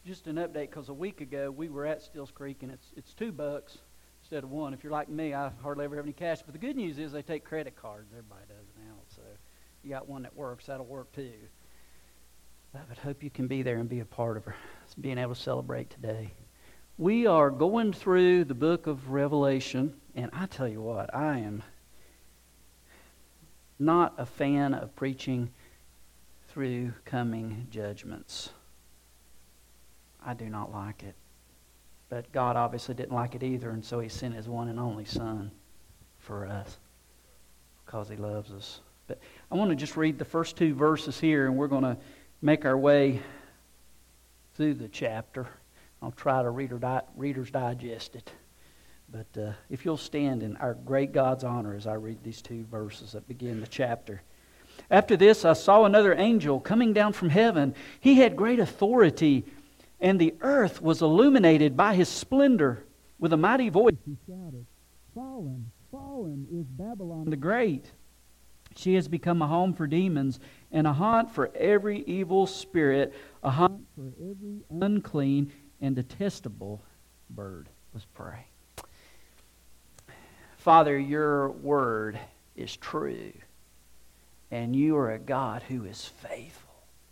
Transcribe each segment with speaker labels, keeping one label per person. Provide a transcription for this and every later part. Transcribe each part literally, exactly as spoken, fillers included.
Speaker 1: just an update, because a week ago we were at Stills Creek, and it's it's two bucks instead of one. If you're like me, I hardly ever have any cash. But the good news is they take credit cards. Everybody does it now. So you got one that works, that'll work too. I would hope you can be there and be a part of being able to celebrate today. We are going through the book of Revelation, and I tell you what, I am not a fan of preaching through coming judgments. I do not like it. But God obviously didn't like it either, and so He sent His one and only Son for us because He loves us. But I want to just read the first two verses here, and we're going to make our way through the chapter. I'll try to reader di- Reader's Digest it. But uh, if you'll stand in our great God's honor as I read these two verses that begin the chapter. After this, I saw another angel coming down from heaven. He had great authority, and the earth was illuminated by his splendor. With a mighty voice he shouted, "Fallen, fallen is Babylon the Great. She has become a home for demons and a haunt for every evil spirit, a haunt for every unclean and detestable bird." Let's pray. Father, your word is true, and you are a God who is faithful.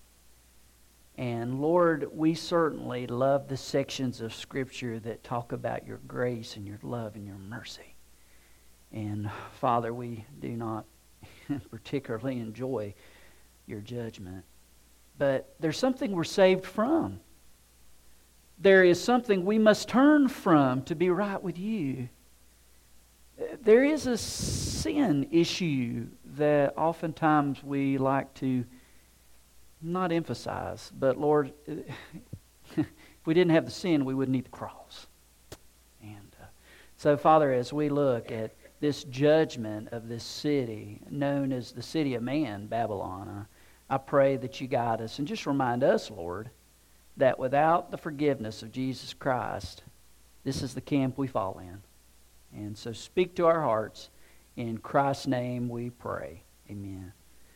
Speaker 1: And Lord, we certainly love the sections of Scripture that talk about your grace and your love and your mercy. And Father, we do not particularly enjoy your judgment. But there's something we're saved from. There is something we must turn from to be right with you. There is a sin issue that oftentimes we like to not emphasize. But Lord, if we didn't have the sin, we wouldn't need the cross. And uh, so, Father, as we look at this judgment of this city, known as the city of man, Babylon, I, I pray that you guide us and just remind us, Lord, that without the forgiveness of Jesus Christ, this is the camp we fall in. And so speak to our hearts. In Christ's name we pray. Amen.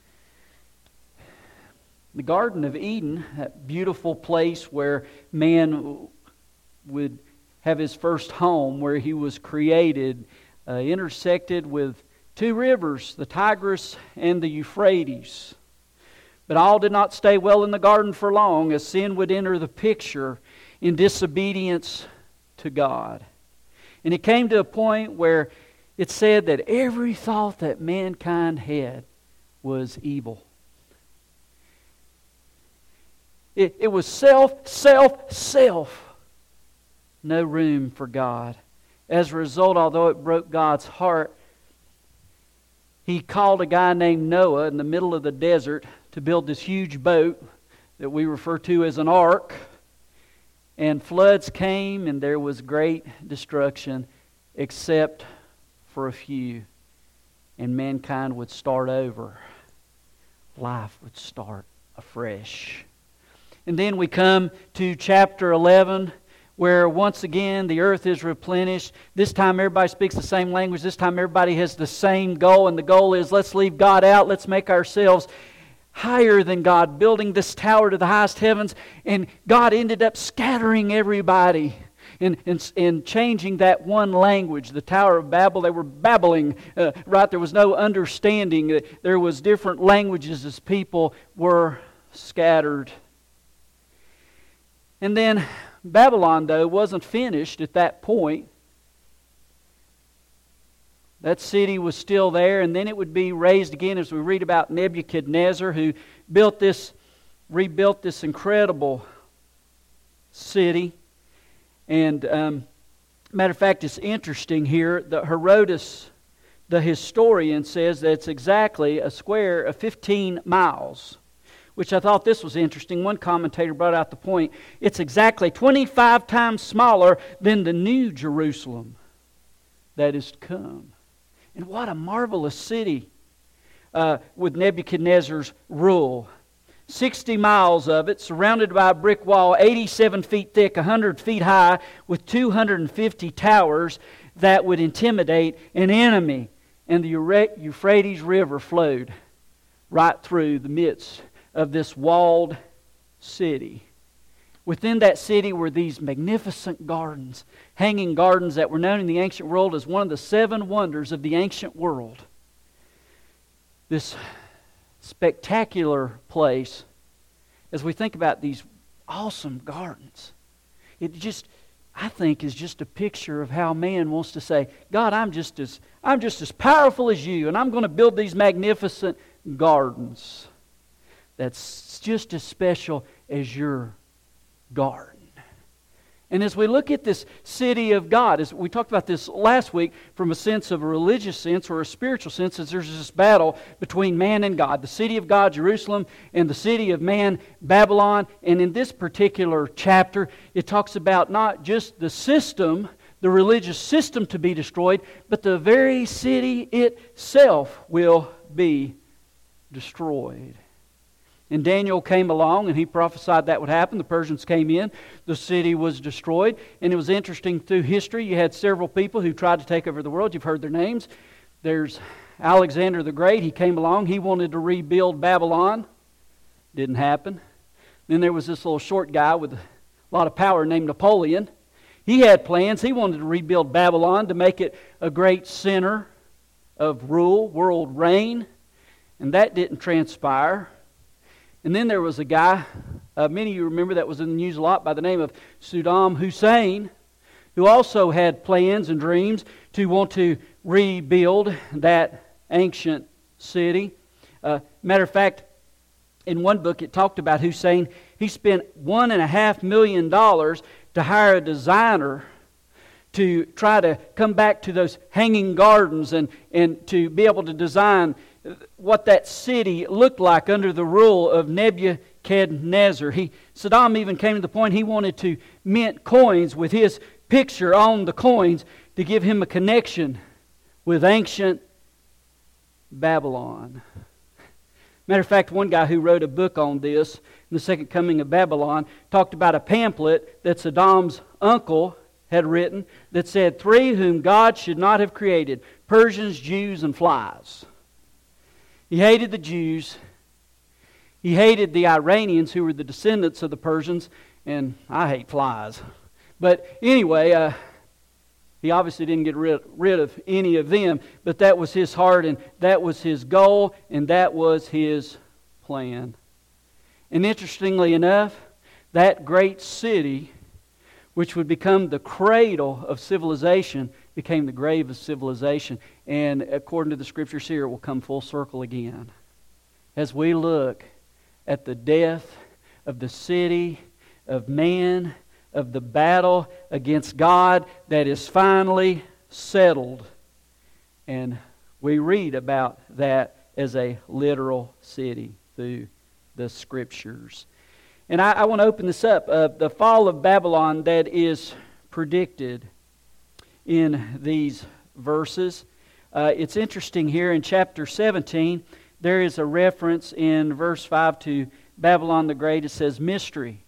Speaker 1: The Garden of Eden, that beautiful place where man would have his first home, where he was created, uh, intersected with two rivers, the Tigris and the Euphrates. But all did not stay well in the garden for long, as sin would enter the picture in disobedience to God. And it came to a point where it said that every thought that mankind had was evil. It, it was self, self, self. No room for God. As a result, although it broke God's heart, He called a guy named Noah in the middle of the desert to build this huge boat that we refer to as an ark. And floods came, and there was great destruction, except for a few. And mankind would start over. Life would start afresh. And then we come to chapter eleven, where once again the earth is replenished. This time everybody speaks the same language. This time everybody has the same goal. And the goal is, let's leave God out. Let's make ourselves higher than God, building this tower to the highest heavens. And God ended up scattering everybody and, and, and changing that one language. The Tower of Babel, they were babbling, uh, right? There was no understanding. There was different languages as people were scattered. And then Babylon, though, wasn't finished at that point. That city was still there, and then it would be raised again, as we read about Nebuchadnezzar, who built this, rebuilt this incredible city. And um, matter of fact, it's interesting here that Herodotus, the historian, says that it's exactly a square of fifteen miles. Which I thought this was interesting. One commentator brought out the point. It's exactly twenty-five times smaller than the new Jerusalem that is to come. And what a marvelous city uh, with Nebuchadnezzar's rule. sixty miles of it, surrounded by a brick wall, eighty-seven feet thick, one hundred feet high, with two hundred fifty towers that would intimidate an enemy. And the Euphrates River flowed right through the midst of this walled city. Within that city were these magnificent gardens, hanging gardens that were known in the ancient world as one of the seven wonders of the ancient world. This spectacular place, as we think about these awesome gardens, it just, I think, is just a picture of how man wants to say, God, I'm just as I'm just as powerful as you, and I'm going to build these magnificent gardens that's just as special as your garden. And as we look at this city of God, as we talked about this last week, from a sense of a religious sense or a spiritual sense, as there's this battle between man and God, the city of God, Jerusalem, and the city of man, Babylon. And in this particular chapter, it talks about not just the system, the religious system to be destroyed, but the very city itself will be destroyed. And Daniel came along and he prophesied that would happen. The Persians came in. The city was destroyed. And it was interesting through history. You had several people who tried to take over the world. You've heard their names. There's Alexander the Great. He came along. He wanted to rebuild Babylon. Didn't happen. Then there was this little short guy with a lot of power named Napoleon. He had plans. He wanted to rebuild Babylon to make it a great center of rule, world reign. And that didn't transpire. And then there was a guy, uh, many of you remember that was in the news a lot, by the name of Saddam Hussein, who also had plans and dreams to want to rebuild that ancient city. Uh, matter of fact, in one book it talked about Hussein. He spent one and a half million dollars to hire a designer to try to come back to those hanging gardens and, and to be able to design what that city looked like under the rule of Nebuchadnezzar. He, Saddam even came to the point he wanted to mint coins with his picture on the coins to give him a connection with ancient Babylon. Matter of fact, one guy who wrote a book on this, The Second Coming of Babylon, talked about a pamphlet that Saddam's uncle had written that said, three whom God should not have created, Persians, Jews, and flies. He hated the Jews. He hated the Iranians, who were the descendants of the Persians. And I hate flies. But anyway, uh, he obviously didn't get rid, rid of any of them. But that was his heart, and that was his goal, and that was his plan. And interestingly enough, that great city, which would become the cradle of civilization, became the grave of civilization. And according to the Scriptures here, it will come full circle again. As we look at the death of the city, of man, of the battle against God that is finally settled. And we read about that as a literal city through the Scriptures. And I, I want to open this up. Uh, the fall of Babylon that is predicted in these verses. Uh, it's interesting here in chapter seventeen, there is a reference in verse five to Babylon the Great. It says mystery.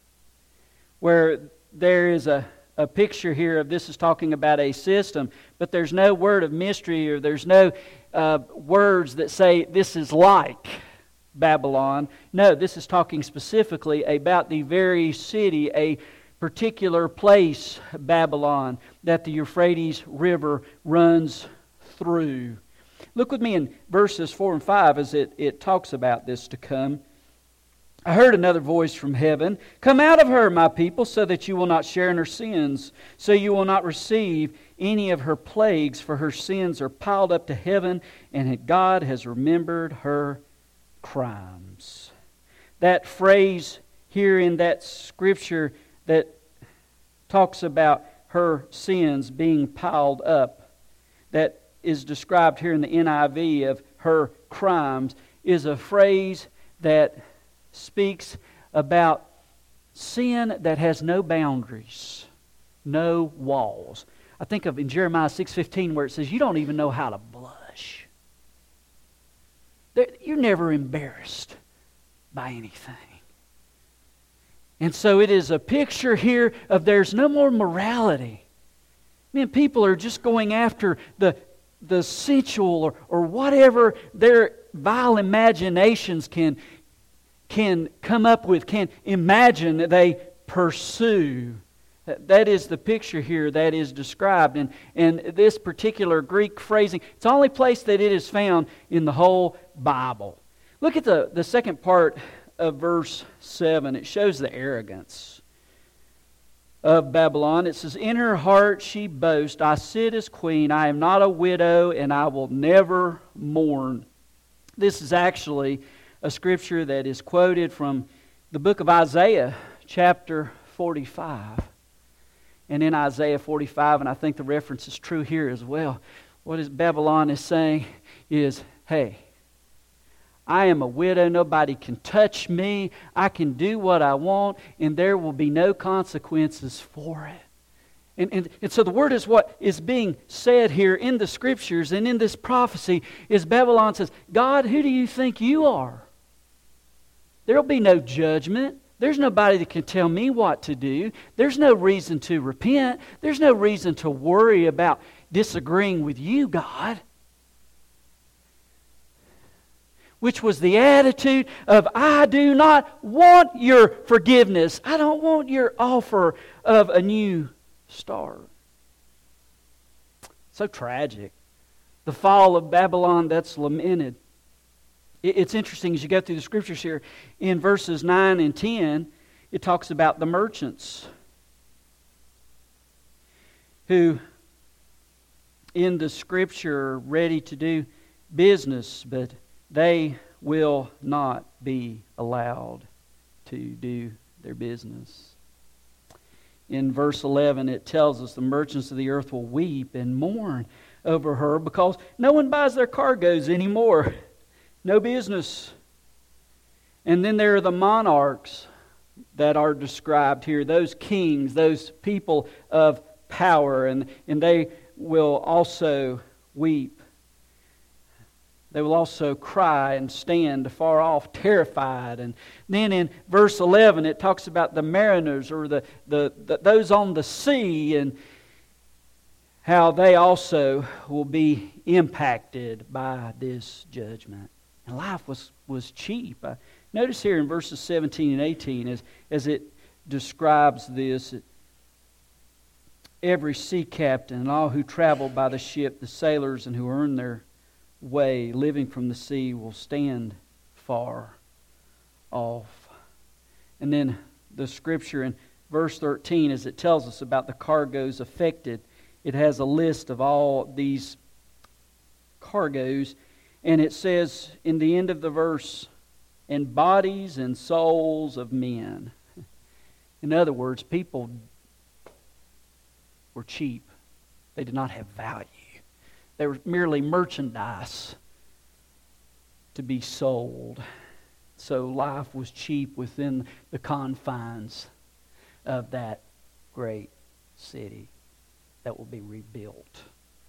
Speaker 1: Where there is a, a picture here of this is talking about a system, but there's no word of mystery, or there's no uh, words that say this is like Babylon. No, this is talking specifically about the very city, a particular place, Babylon, that the Euphrates River runs through. Look with me in verses four and five as it, it talks about this to come. I heard another voice from heaven, "Come out of her, my people, so that you will not share in her sins, so you will not receive any of her plagues, for her sins are piled up to heaven, and God has remembered her crimes." That phrase here in that scripture that talks about her sins being piled up, that is described here in the N I V of her crimes, is a phrase that speaks about sin that has no boundaries, no walls. I think of in Jeremiah six fifteen where it says, you don't even know how to blush. You're never embarrassed by anything. And so it is a picture here of there's no more morality. I mean, people are just going after the, the sensual or, or whatever their vile imaginations can, can come up with, can imagine. They pursue. That is the picture here that is described. And, and this particular Greek phrasing, it's the only place that it is found in the whole Bible. Look at the, the second part of verse seven. It shows the arrogance of Babylon. It says, in her heart she boasts, I sit as queen, I am not a widow, and I will never mourn. This is actually a scripture that is quoted from the book of Isaiah, chapter forty-five. And in Isaiah forty-five, and I think the reference is true here as well, what is Babylon is saying is, hey, I am a widow, nobody can touch me, I can do what I want, and there will be no consequences for it. And, and, and so the word is what is being said here in the Scriptures and in this prophecy is Babylon says, God, who do you think you are? There will be no judgment. There's nobody that can tell me what to do. There's no reason to repent. There's no reason to worry about disagreeing with you, God. Which was the attitude of, I do not want your forgiveness. I don't want your offer of a new start. So tragic. The fall of Babylon that's lamented. It's interesting as you go through the Scriptures here. In verses nine and ten, it talks about the merchants who in the Scripture are ready to do business, but they will not be allowed to do their business. In verse eleven, it tells us the merchants of the earth will weep and mourn over her because no one buys their cargoes anymore. No business. And then there are the monarchs that are described here, those kings, those people of power, and, and they will also weep. They will also cry and stand far off, terrified. And then in verse eleven, it talks about the mariners or the, the, the those on the sea and how they also will be impacted by this judgment. And life was, was cheap. Uh, notice here in verses seventeen and eighteen, as, as it describes this, it, every sea captain and all who travel by the ship, the sailors and who earn their way living from the sea will stand far off. And then the Scripture in verse thirteen, as it tells us about the cargoes affected, it has a list of all these cargoes. And it says in the end of the verse, and bodies and souls of men. In other words, people were cheap. They did not have value. They were merely merchandise to be sold. So life was cheap within the confines of that great city that will be rebuilt.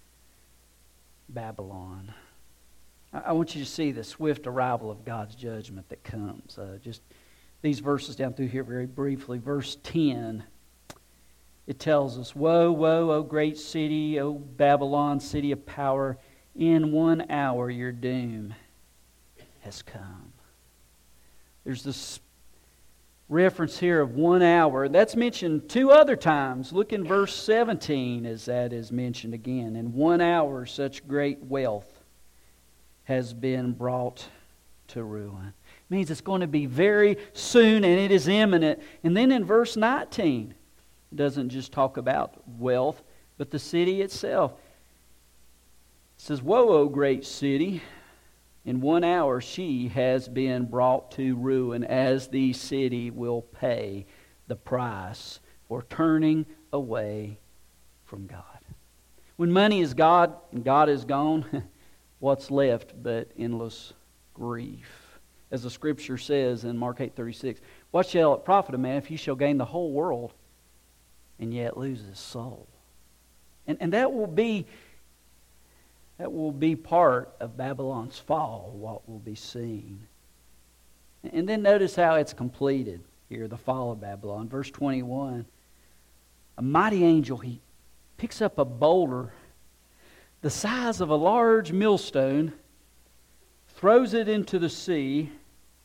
Speaker 1: Babylon. I want you to see the swift arrival of God's judgment that comes. Uh, just these verses down through here very briefly. Verse ten, it tells us, Woe, woe, O great city, O Babylon, city of power, in one hour your doom has come. There's this reference here of one hour. That's mentioned two other times. Look in verse seventeen as that is mentioned again. In one hour such great wealth has been brought to ruin. It means it's going to be very soon and it is imminent. And then in verse nineteen, it doesn't just talk about wealth, but the city itself. It says, Woe, O great city, in one hour she has been brought to ruin, as the city will pay the price for turning away from God. When money is God and God is gone, what's left but endless grief? As the Scripture says in Mark eight thirty-six, What shall it profit a man if he shall gain the whole world and yet lose his soul? And, and that will be that will be part of Babylon's fall, what will be seen. And then notice how it's completed here, the fall of Babylon. Verse twenty-one, a mighty angel, he picks up a boulder the size of a large millstone, throws it into the sea,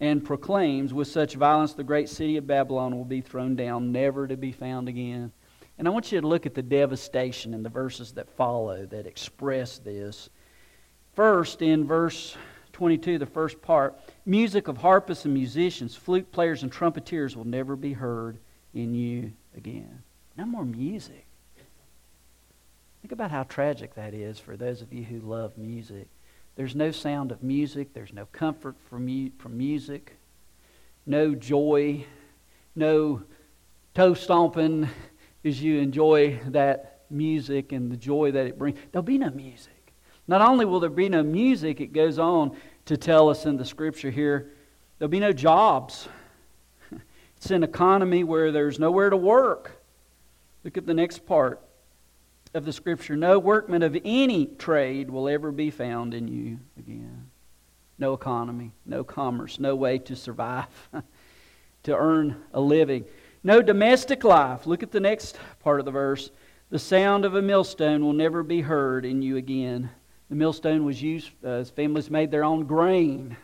Speaker 1: and proclaims, with such violence the great city of Babylon will be thrown down, never to be found again. And I want you to look at the devastation in the verses that follow that express this. First, in verse twenty-two, the first part, music of harpists and musicians, flute players and trumpeters will never be heard in you again. No more music. Think about how tragic that is for those of you who love music. There's no sound of music. There's no comfort from mu- from music. No joy. No toe stomping as you enjoy that music and the joy that it brings. There'll be no music. Not only will there be no music, it goes on to tell us in the Scripture here, there'll be no jobs. It's an economy where there's nowhere to work. Look at the next part of the Scripture. No workman of any trade will ever be found in you again. No economy, no commerce, no way to survive, to earn a living. No domestic life. Look at the next part of the verse. The sound of a millstone will never be heard in you again. The millstone was used uh, as families made their own grain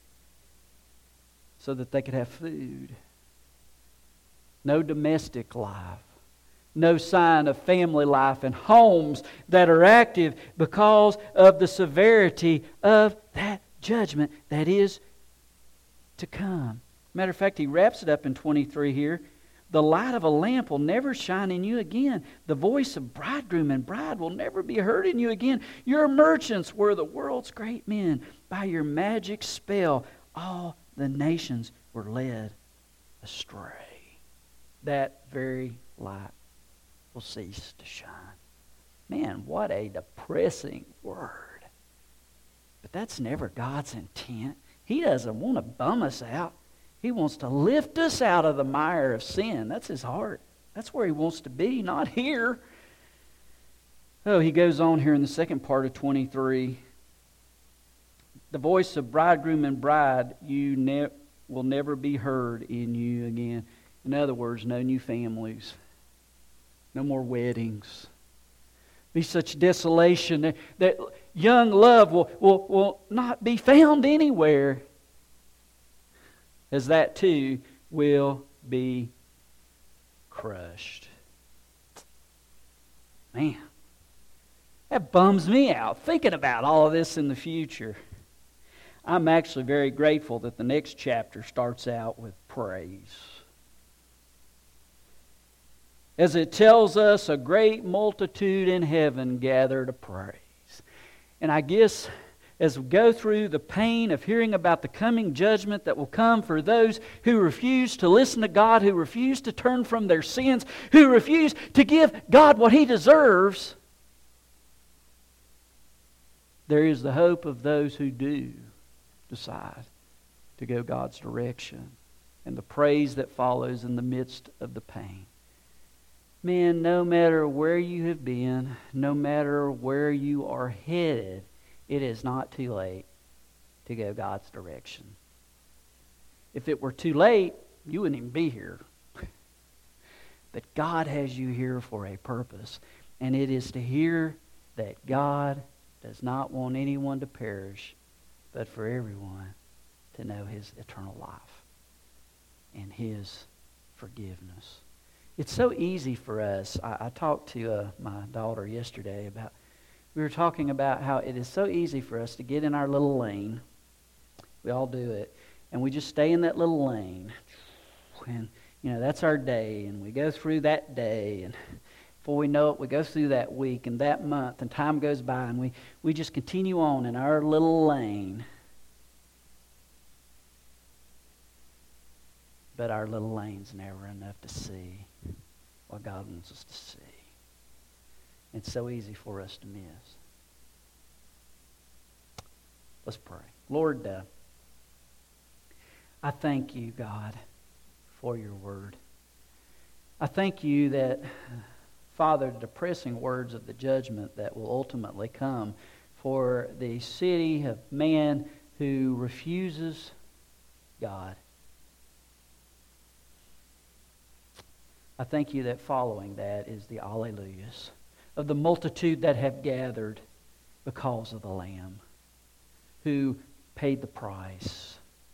Speaker 1: so that they could have food. No domestic life. No sign of family life and homes that are active because of the severity of that judgment that is to come. Matter of fact, he wraps it up in twenty-three here. The light of a lamp will never shine in you again. The voice of bridegroom and bride will never be heard in you again. Your merchants were the world's great men. By your magic spell, all the nations were led astray. That very light will cease to shine. Man, what a depressing word. But that's never God's intent. He doesn't want to bum us out. He wants to lift us out of the mire of sin. That's His heart. That's where He wants to be, not here. Oh, he goes on here in the second part of twenty-three. The voice of bridegroom and bride you ne- will never be heard in you again. In other words, no new families. No more weddings. Be such desolation that, that young love will, will, will not be found anywhere. As that too will be crushed. Man, that bums me out thinking about all of this in the future. I'm actually very grateful that the next chapter starts out with praise. As it tells us, a great multitude in heaven gather to praise. And I guess as we go through the pain of hearing about the coming judgment that will come for those who refuse to listen to God, who refuse to turn from their sins, who refuse to give God what He deserves, there is the hope of those who do decide to go God's direction and the praise that follows in the midst of the pain. Man, no matter where you have been, no matter where you are headed, it is not too late to go God's direction. If it were too late, you wouldn't even be here. But God has you here for a purpose, and it is to hear that God does not want anyone to perish, but for everyone to know His eternal life and His forgiveness. It's so easy for us. I, I talked to uh, my daughter yesterday about, we were talking about how it is so easy for us to get in our little lane. We all do it. And we just stay in that little lane. And, you know, that's our day. And we go through that day. And before we know it, we go through that week and that month. And time goes by. And we, we just continue on in our little lane. But our little lane's never enough to see what God wants us to see. It's so easy for us to miss. Let's pray. Lord, uh, I thank you, God, for your word. I thank you that, Father, the depressing words of the judgment that will ultimately come for the city of man who refuses God. I thank you that following that is the Alleluias of the multitude that have gathered because of the Lamb who paid the price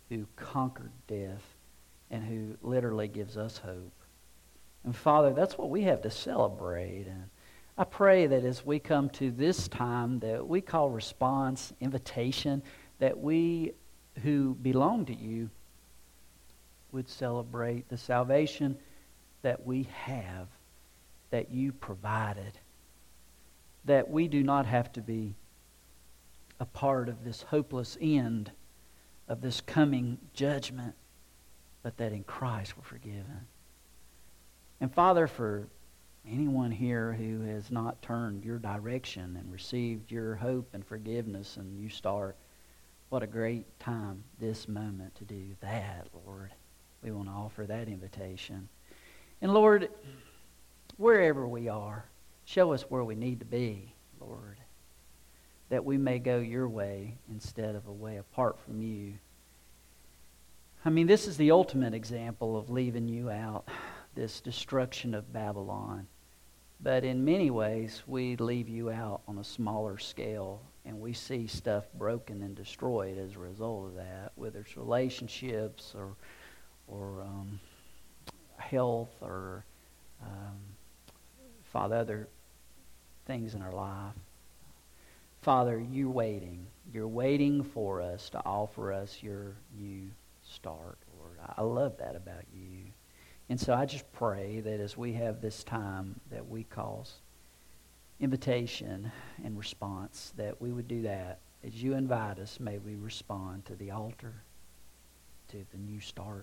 Speaker 1: who conquered death and who literally gives us hope. And Father, that's what we have to celebrate. And I pray that as we come to this time that we call response, invitation, that we who belong to you would celebrate the salvation that we have, that you provided, that we do not have to be a part of this hopeless end of this coming judgment, but that in Christ we're forgiven. And Father, for anyone here who has not turned your direction and received your hope and forgiveness and you start, what a great time this moment to do that, Lord. We want to offer that invitation. And Lord, wherever we are, show us where we need to be, Lord, that we may go your way instead of a way apart from you. I mean, this is the ultimate example of leaving you out, this destruction of Babylon. But in many ways, we leave you out on a smaller scale, and we see stuff broken and destroyed as a result of that, whether it's relationships or or um, health or, um, Father, other things in our life. Father, you're waiting. You're waiting for us to offer us your new start, Lord. I love that about you. And so I just pray that as we have this time that we call invitation and response, that we would do that. As you invite us, may we respond to the altar, to the new start,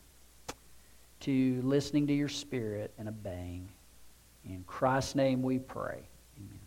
Speaker 1: to listening to your Spirit and obeying. In Christ's name we pray. Amen.